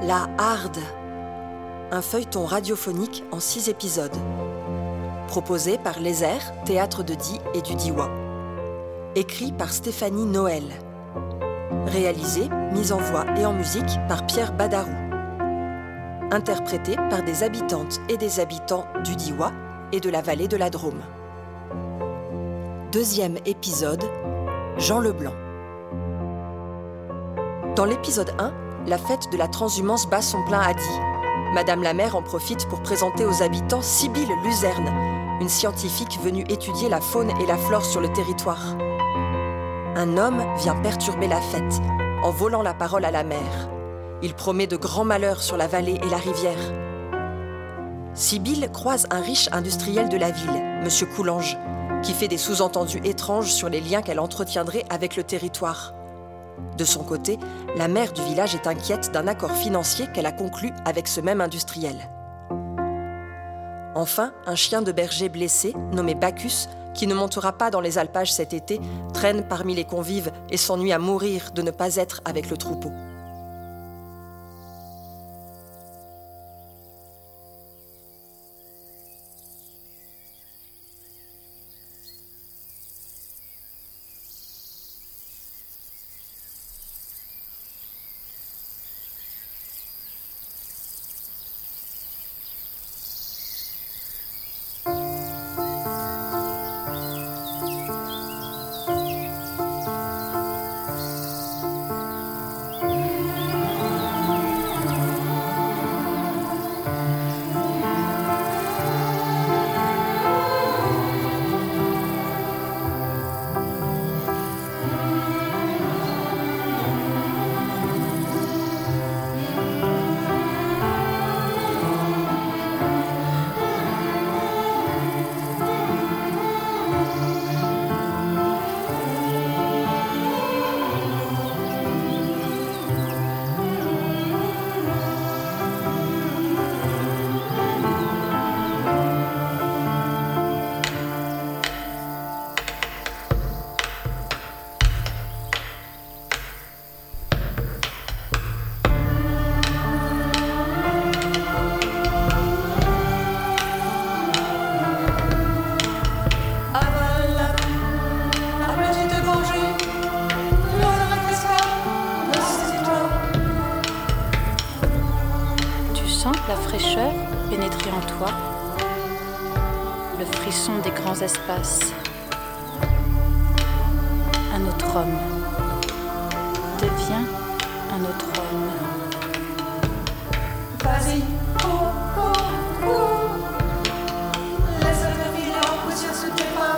La Harde, un feuilleton radiophonique en 6 épisodes. Proposé par l'Ezer, Théâtre de Die et du Diois. Écrit par Stéphanie Noël. Réalisé, mise en voix et en musique par Pierre Badarou. Interprété par des habitantes et des habitants du Diois et de la vallée de la Drôme. 2e épisode, Jean Leblanc. Dans l'épisode 1, la fête de la transhumance bat son plein à Die. Madame la maire en profite pour présenter aux habitants Sibylle Luzerne, une scientifique venue étudier la faune et la flore sur le territoire. Un homme vient perturber la fête, en volant la parole à la mère. Il promet de grands malheurs sur la vallée et la rivière. Sibylle croise un riche industriel de la ville, Monsieur Coulanges, qui fait des sous-entendus étranges sur les liens qu'elle entretiendrait avec le territoire. De son côté, la mère du village est inquiète d'un accord financier qu'elle a conclu avec ce même industriel. Enfin, un chien de berger blessé, nommé Bacchus, qui ne montera pas dans les alpages cet été, traîne parmi les convives et s'ennuie à mourir de ne pas être avec le troupeau. La fraîcheur pénétrer en toi, le frisson des grands espaces. Un autre homme devient un autre homme. Vas-y, cours, cours, cours. Laisse le filet en poussière sous tes bras.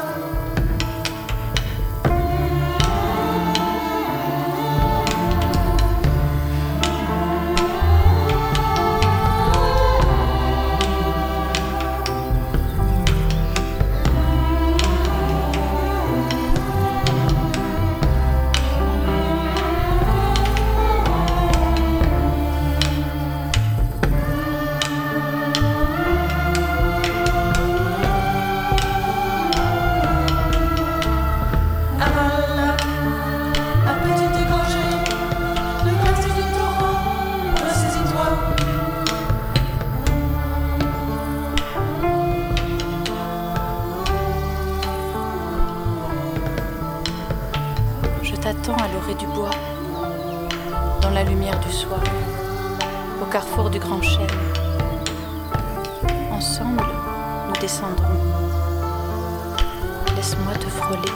T'attends à l'orée du bois, dans la lumière du soir, au carrefour du grand chêne. Ensemble, nous descendrons. Laisse-moi te frôler.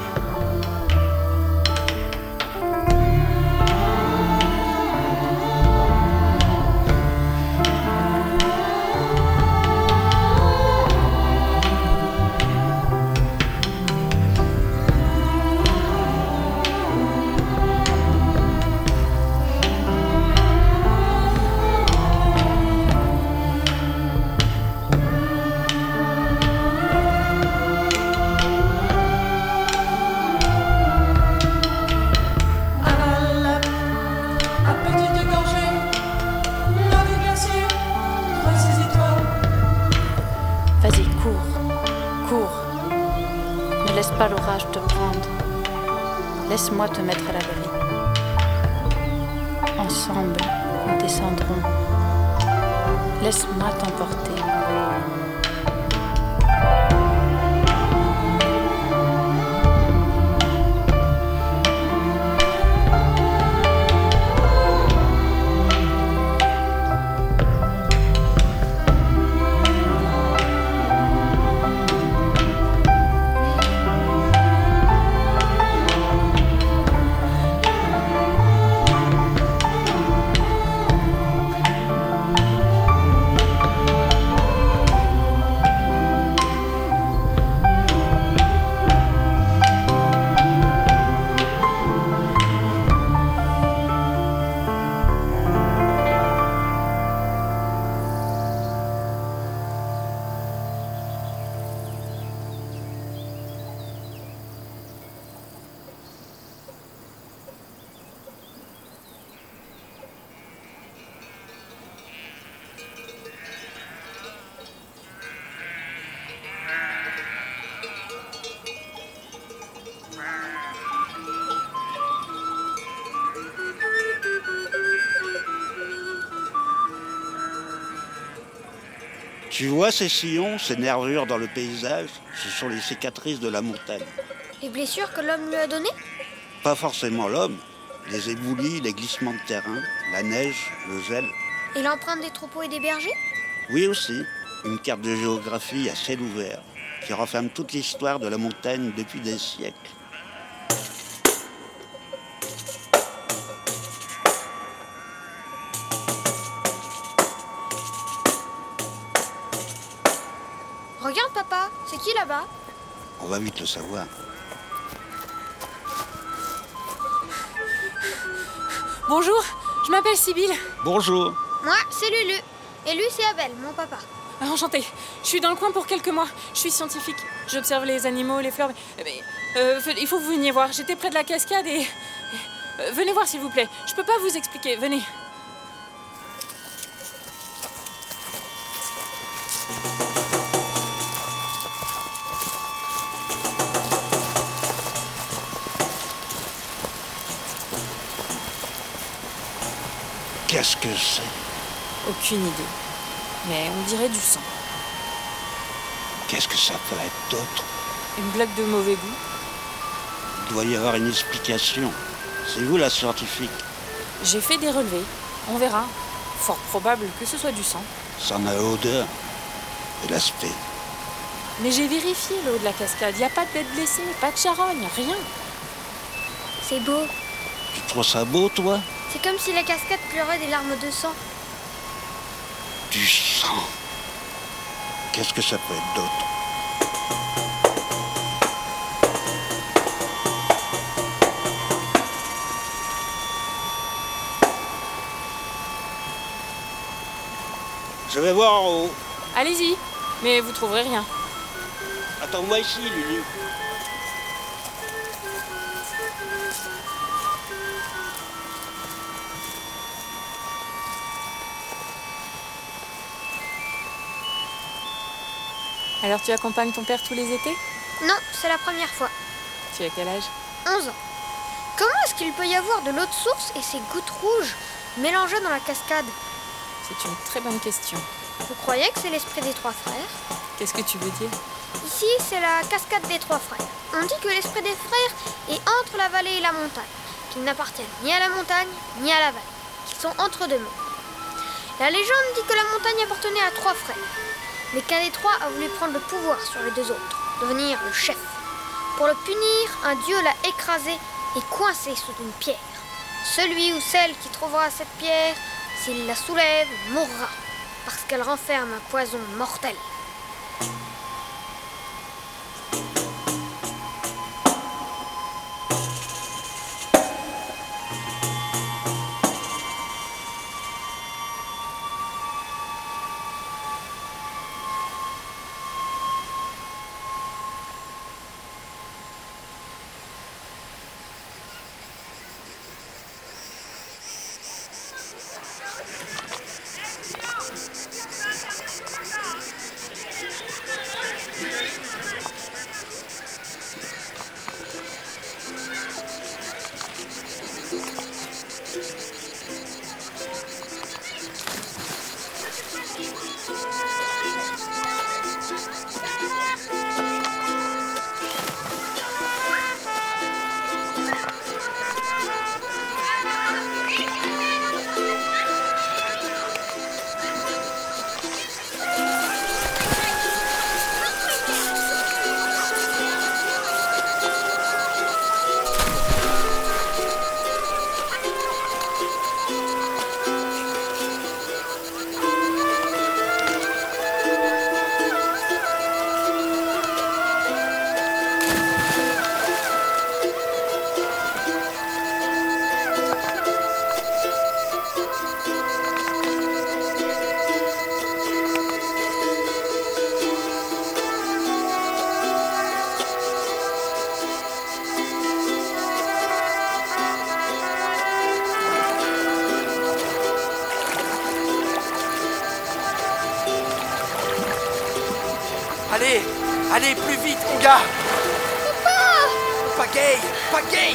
Ne laisse pas l'orage te prendre. Laisse-moi te mettre à l'abri. Ensemble, nous descendrons. Laisse-moi t'emporter. Tu vois ces sillons, ces nervures dans le paysage, ce sont les cicatrices de la montagne. Les blessures que l'homme lui a données? Pas forcément l'homme, les éboulis, les glissements de terrain, la neige, le gel. Et l'empreinte des troupeaux et des bergers? Oui aussi, une carte de géographie à ciel ouvert, qui renferme toute l'histoire de la montagne depuis des siècles. Regarde papa, c'est qui là-bas? On va vite le savoir. Bonjour, je m'appelle Sibylle. Bonjour. Moi, c'est Lulu. Et lui, c'est Abel, mon papa. Enchantée. Je suis dans le coin pour quelques mois. Je suis scientifique. J'observe les animaux, les fleurs. Il faut que vous veniez voir. J'étais près de la cascade et... venez voir s'il vous plaît. Je peux pas vous expliquer. Venez. Qu'est-ce que c'est? Aucune idée. Mais on dirait du sang. Qu'est-ce que ça peut être d'autre? Une blague de mauvais goût. Il doit y avoir une explication. C'est vous la scientifique. J'ai fait des relevés. On verra. Fort probable que ce soit du sang. Ça en a l'odeur et l'aspect. Mais j'ai vérifié le haut de la cascade. Il n'y a pas de bête blessée, pas de charogne, rien. C'est beau. Tu trouves ça beau, toi? C'est comme si la cascade pleurait des larmes de sang. Du sang. Qu'est-ce que ça peut être d'autre? Je vais voir en haut. Allez-y, mais vous trouverez rien. Attends-moi ici, Lulu. Alors tu accompagnes ton père tous les étés? Non, c'est la première fois. Tu as quel âge? 11 ans. Comment est-ce qu'il peut y avoir de l'eau de source et ces gouttes rouges mélangées dans la cascade? C'est une très bonne question. Vous croyez que c'est l'esprit des trois frères? Qu'est-ce que tu veux dire? Ici, c'est la cascade des trois frères. On dit que l'esprit des frères est entre la vallée et la montagne, qu'ils n'appartiennent ni à la montagne ni à la vallée, qu'ils sont entre deux mondes. La légende dit que la montagne appartenait à trois frères, mais qu'un des trois a voulu prendre le pouvoir sur les deux autres, devenir le chef. Pour le punir, un dieu l'a écrasé et coincé sous une pierre. Celui ou celle qui trouvera cette pierre, s'il la soulève, mourra, parce qu'elle renferme un poison mortel. Allez, allez, plus vite, mon gars. Pas gay, pas gay.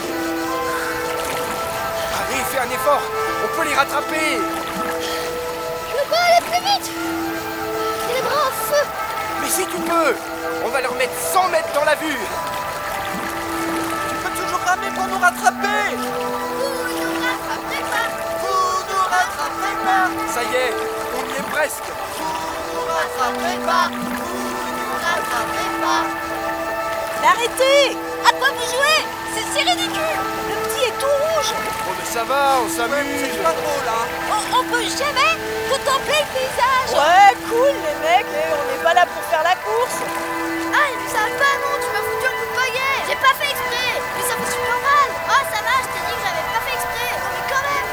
Allez, fais un effort, on peut les rattraper. Je veux pas aller plus vite. J'ai les bras en feu. Mais si tu peux, on va leur mettre 100 mètres dans la vue. Tu peux toujours ramer pour nous rattraper. Vous nous rattrapez pas. Vous nous rattrapez pas. Ça y est, on y est presque. Vous nous rattrapez pas. Vous nous rattrapez pas. Mais arrêtez! À quoi vous jouez? C'est ridicule! Le petit est tout rouge! Oh mais ça va, on s'amuse. C'est pas drôle, hein. On peut jamais contempler le paysage! Ouais, cool les mecs, on n'est pas là pour faire la course. Ah, mais ça va, non, tu m'as foutu un coup de pagaie. J'ai pas fait exprès. Mais ça fait super mal. Oh, ça va, je t'ai dit que j'avais pas fait exprès. Oh, mais quand même.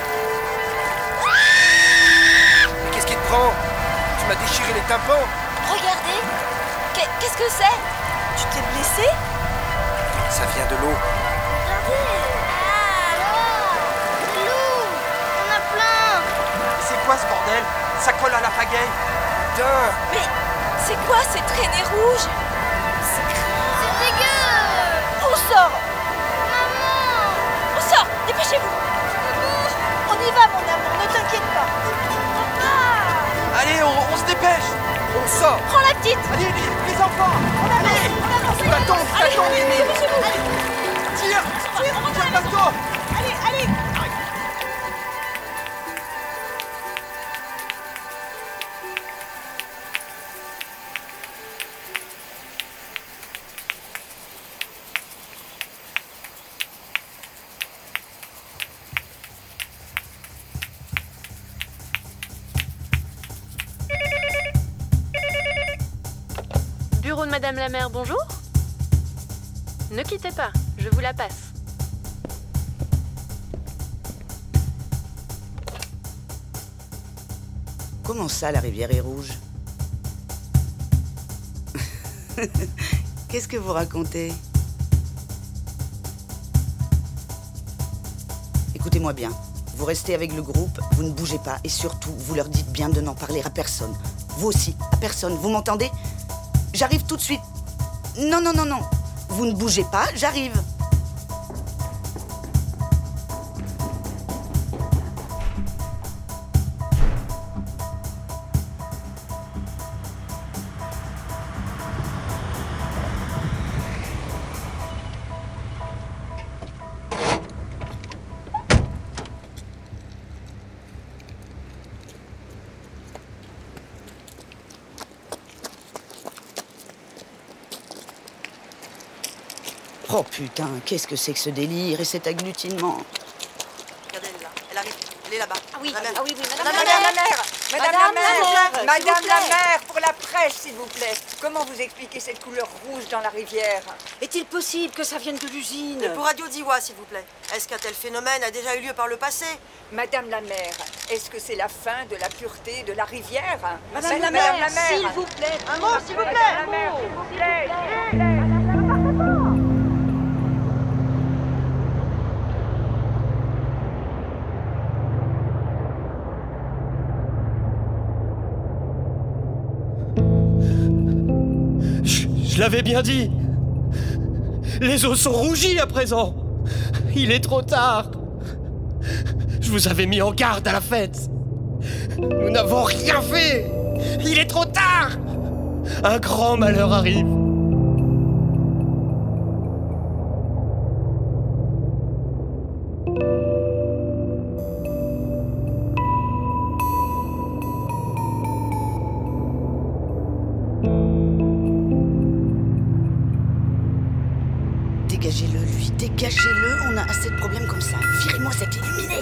Qu'est-ce qui te prend? Tu m'as déchiré les tympans. Regardez! Qu'est-ce que c'est? Tu t'es blessé? Ça vient de l'eau. Regardez. Ah, alors. De l'eau. On a plein. C'est quoi ce bordel? Ça colle à la pagaie. Putain. Mais c'est quoi ces traînées rouges? C'est dégueu. On sort! Maman. On sort! Dépêchez-vous! On y va mon amour, ne t'inquiète pas! Allez, on se dépêche. On sort. Prends la petite! Allez, les enfants. Allez. T'attends, Mimi. Tire, passe-toi. Allez! Bureau de Madame la Mère, bonjour. Ne quittez pas, je vous la passe. Comment ça, la rivière est rouge? Qu'est-ce que vous racontez? Écoutez-moi bien. Vous restez avec le groupe, vous ne bougez pas et surtout, vous leur dites bien de n'en parler à personne. Vous aussi, à personne. Vous m'entendez? J'arrive tout de suite. Non. Vous ne bougez pas, j'arrive. Oh putain, qu'est-ce que c'est que ce délire et cet agglutinement? Regardez, elle est là. Elle arrive. Elle est là-bas. Ah oui, La mère. oui, Madame la mère. Madame la mère, pour la presse, s'il vous plaît. Comment vous expliquez cette couleur rouge dans la rivière? Est-il possible que ça vienne de l'usine? Pour Radio Diwa, s'il vous plaît. Est-ce qu'un tel phénomène a déjà eu lieu par le passé? Madame la mère, est-ce que c'est la fin de la pureté de la rivière? Madame la mère, s'il vous plaît. Un mot, s'il vous plaît. Madame la mère, s'il vous plaît. Je l'avais bien dit. Les eaux sont rougies à présent. Il est trop tard. Je vous avais mis en garde à la fête. Nous n'avons rien fait. Il est trop tard. Un grand malheur arrive. Dégagez-le, lui, dégagez-le, on a assez de problèmes comme ça. Virez-moi cet illuminé.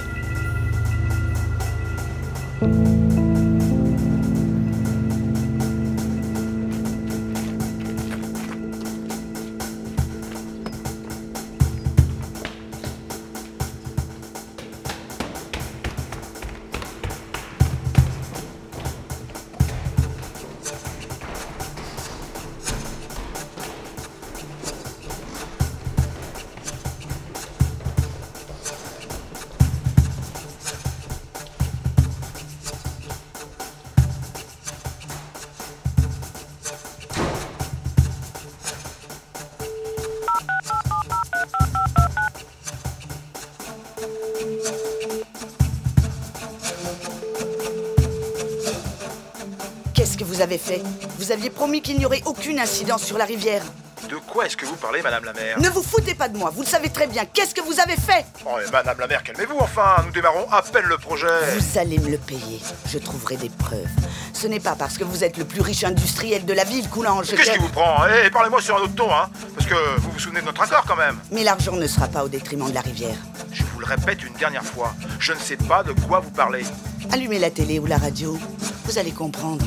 vous avez fait. Vous aviez promis qu'il n'y aurait aucune incidence sur la rivière. De quoi est-ce que vous parlez, Madame la maire? Ne vous foutez pas de moi, vous le savez très bien. Qu'est-ce que vous avez fait? Oh, mais Madame la maire, calmez-vous enfin. Nous démarrons à peine le projet. Vous allez me le payer. Je trouverai des preuves. Ce n'est pas parce que vous êtes le plus riche industriel de la ville, Coulanges. Qu'est-ce qui vous prend? Eh, parlez-moi sur un autre ton, hein. Parce que vous vous souvenez de notre accord, quand même. Mais l'argent ne sera pas au détriment de la rivière. Je vous le répète une dernière fois. Je ne sais pas de quoi vous parlez. Allumez la télé ou la radio. Vous allez comprendre.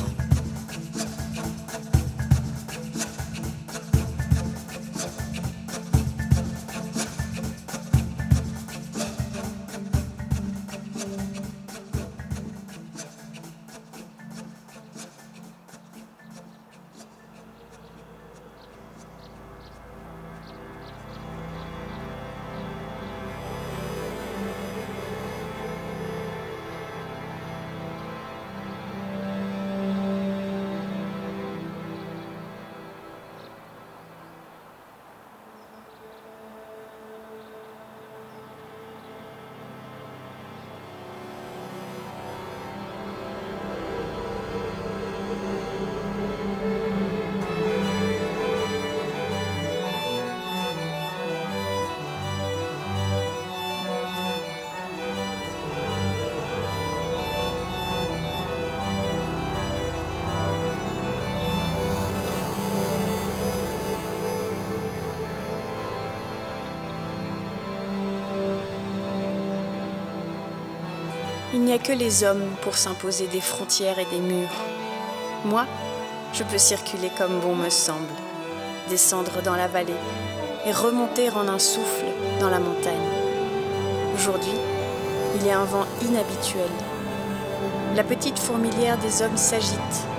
Il n'y a que les hommes pour s'imposer des frontières et des murs. Moi, je peux circuler comme bon me semble, descendre dans la vallée et remonter en un souffle dans la montagne. Aujourd'hui, il y a un vent inhabituel. La petite fourmilière des hommes s'agite.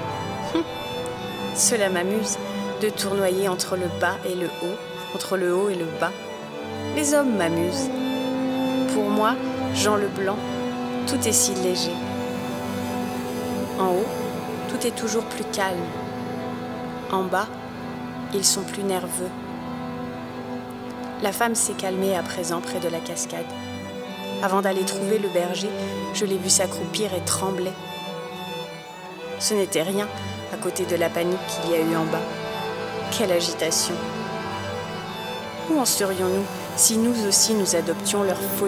Cela m'amuse de tournoyer entre le bas et le haut, entre le haut et le bas. Les hommes m'amusent. Pour moi, Jean Leblanc, tout est si léger. En haut, tout est toujours plus calme. En bas, ils sont plus nerveux. La femme s'est calmée à présent près de la cascade. Avant d'aller trouver le berger, je l'ai vu s'accroupir et trembler. Ce n'était rien à côté de la panique qu'il y a eu en bas. Quelle agitation! Où en serions-nous si nous aussi nous adoptions leur folie?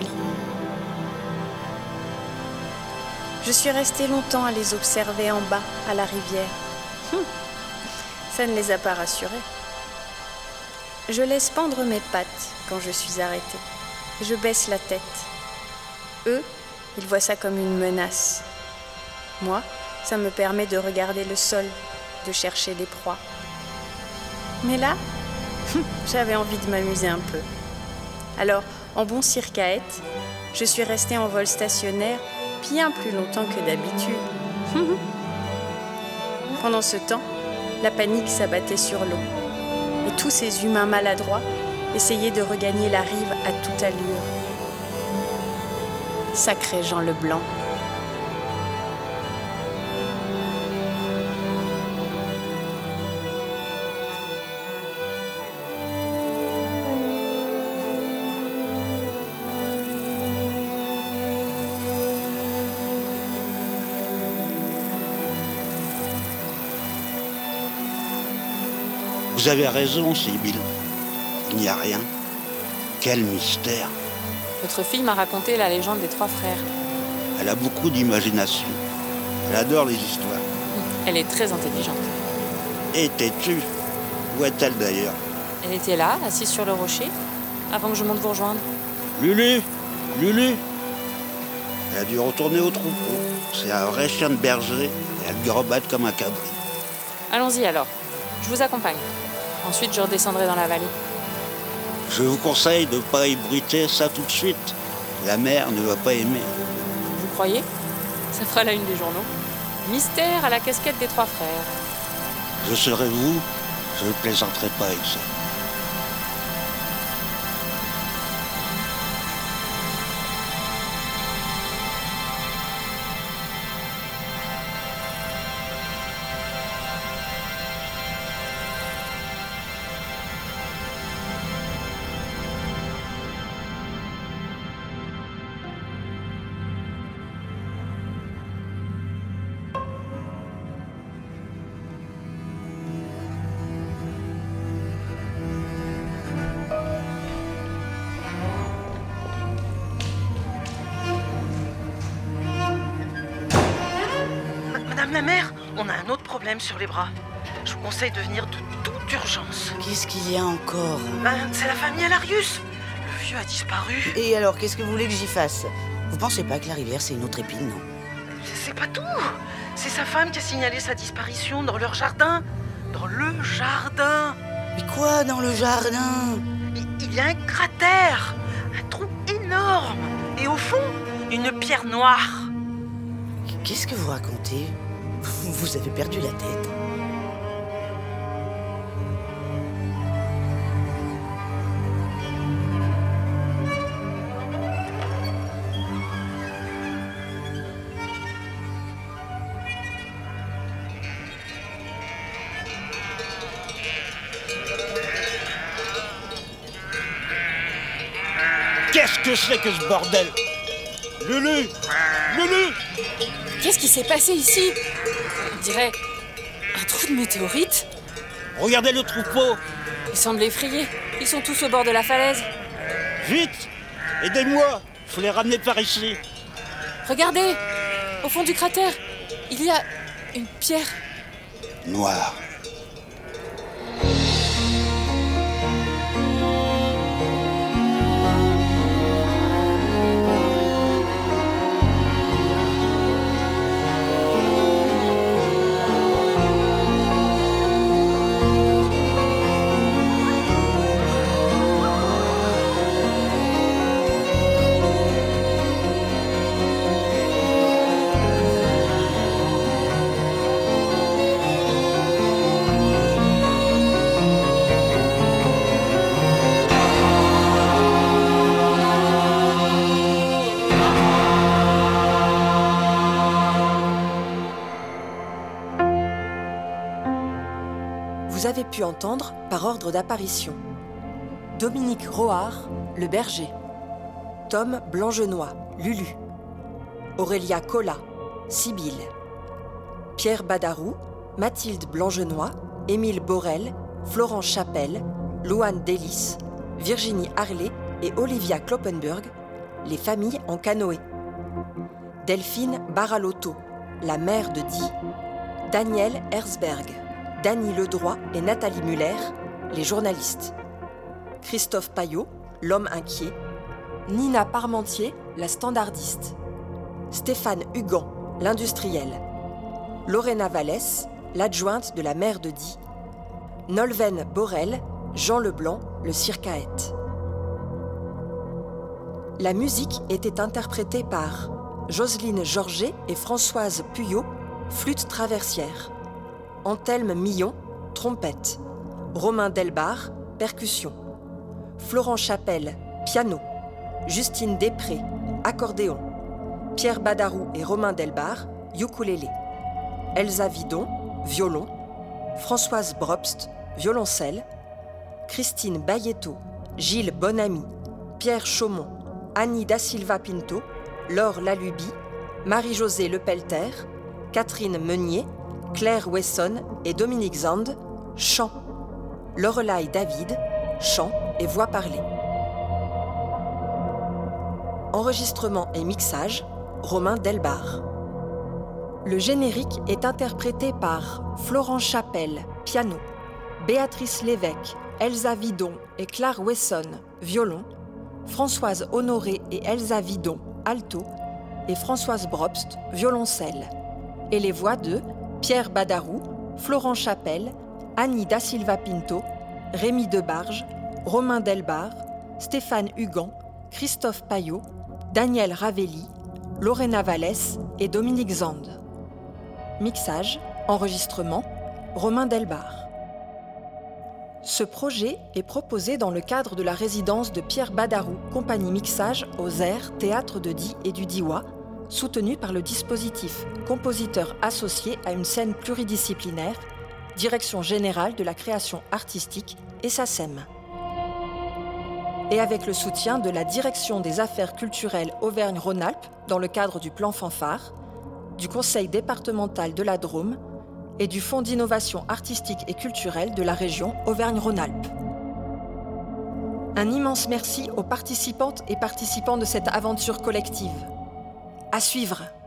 Je suis restée longtemps à les observer en bas, à la rivière. Ça ne les a pas rassurés. Je laisse pendre mes pattes quand je suis arrêtée. Je baisse la tête. Eux, ils voient ça comme une menace. Moi, ça me permet de regarder le sol, de chercher des proies. Mais là, j'avais envie de m'amuser un peu. Alors, en bon circaète, je suis restée en vol stationnaire bien plus longtemps que d'habitude. Pendant ce temps, la panique s'abattait sur l'eau. Et tous ces humains maladroits essayaient de regagner la rive à toute allure. Sacré Jean Leblanc. Vous avez raison, Sibylle. Il n'y a rien. Quel mystère. Votre fille m'a raconté la légende des trois frères. Elle a beaucoup d'imagination. Elle adore les histoires. Elle est très intelligente. Et têtue. Où est-elle d'ailleurs? Elle était là, assise sur le rocher, avant que je monte vous rejoindre. Lulu! Lulu! Elle a dû retourner au troupeau. C'est un vrai chien de berger et elle grebatte comme un cabri. Allons-y alors. Je vous accompagne. Ensuite, je redescendrai dans la vallée. Je vous conseille de ne pas ébruiter ça tout de suite. La mère ne va pas aimer. Vous croyez? Ça fera la une des journaux. Mystère à la casquette des trois frères. Je serai vous, je ne plaisanterai pas avec ça. Madame la mère, on a un autre problème sur les bras. Je vous conseille de venir de toute urgence. Qu'est-ce qu'il y a encore? C'est la famille Alarius. Le vieux a disparu. Et alors, qu'est-ce que vous voulez que j'y fasse? Vous pensez pas que la rivière, c'est une autre épine, non? C'est pas tout. C'est sa femme qui a signalé sa disparition dans leur jardin. Dans le jardin. Mais quoi, dans le jardin? Il y a un cratère. Un trou énorme. Et au fond, une pierre noire. Qu'est-ce que vous racontez? Vous avez perdu la tête. Qu'est-ce que c'est que ce bordel? Lulu! Lulu! Qu'est-ce qui s'est passé ici? On dirait un trou de météorite. Regardez le troupeau! Ils semblent effrayés. Ils sont tous au bord de la falaise. Vite! Aidez-moi! Faut les ramener par ici. Regardez! Au fond du cratère, il y a une pierre. Noire. Vous avez pu entendre par ordre d'apparition Dominique Rohard, le berger, Tom Blangenois, Lulu, Aurélia Collat, Sibylle, Pierre Badarou, Mathilde Blangenois, Émile Borel, Florence Chapelle, Louane Délice, Virginie Harley et Olivia Kloppenburg, les familles en canoë, Delphine Baralotto, la mère de Di, Daniel Herzberg, Dany Ledroit et Nathalie Muller, les journalistes. Christophe Payot, l'homme inquiet. Nina Parmentier, la standardiste. Stéphane Hugan, l'industriel. Lorena Vallès, l'adjointe de la mère de Di. Nolwenn Borel, Jean Leblanc, le circaète. La musique était interprétée par Jocelyne Georget et Françoise Puyot, flûte traversière. Anthelme Millon, trompette. Romain Delbar, percussion. Florent Chapelle, piano. Justine Després, accordéon. Pierre Badarou et Romain Delbar, ukulélé. Elsa Vidon, violon. Françoise Brobst, violoncelle. Christine Bayetto, Gilles Bonamy, Pierre Chaumont, Annie Da Silva Pinto, Laure Lalubie, Marie-Josée Lepelter, Catherine Meunier, Claire Wesson et Dominique Zand, chant. Lorelai David, chant et voix parlée. Enregistrement et mixage, Romain Delbar. Le générique est interprété par Florent Chapelle, piano, Béatrice Lévesque, Elsa Vidon et Claire Wesson, violon, Françoise Honoré et Elsa Vidon, alto, et Françoise Brobst, violoncelle, et les voix de Pierre Badarou, Florent Chapelle, Annie Da Silva Pinto, Rémi Debarge, Romain Delbar, Stéphane Hugan, Christophe Payot, Daniel Ravelli, Lorena Vallès et Dominique Zand. Mixage, enregistrement, Romain Delbar. Ce projet est proposé dans le cadre de la résidence de Pierre Badarou, compagnie mixage aux airs, théâtre de Die et du Diois, soutenu par le dispositif compositeur associé à une scène pluridisciplinaire, Direction générale de la création artistique et SACEM. Et avec le soutien de la Direction des affaires culturelles Auvergne-Rhône-Alpes dans le cadre du plan Fanfare, du Conseil départemental de la Drôme et du Fonds d'innovation artistique et culturelle de la région Auvergne-Rhône-Alpes. Un immense merci aux participantes et participants de cette aventure collective. À suivre!